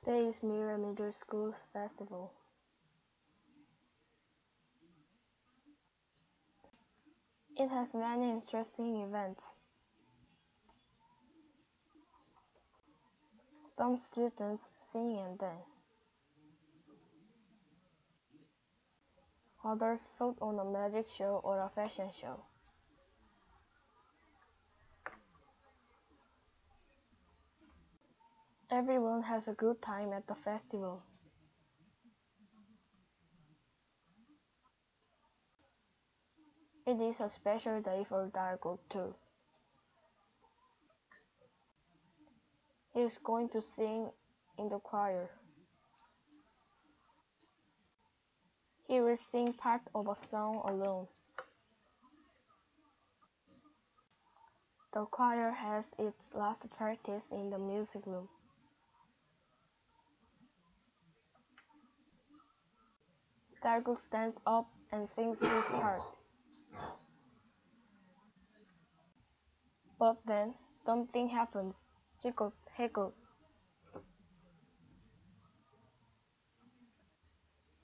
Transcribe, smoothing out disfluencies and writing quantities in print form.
Today is Mira Middle School's festival. It has many interesting events. Some students sing and dance. Others vote on a magic show or a fashion show. Everyone has a good time at the festival. It is a special day for Dargo too. He is going to sing in the choir. He will sing part of a song alone. The choir has its last practice in the music room. Dargo stands up and sings his part. But then something happens. Hiccup, hiccup.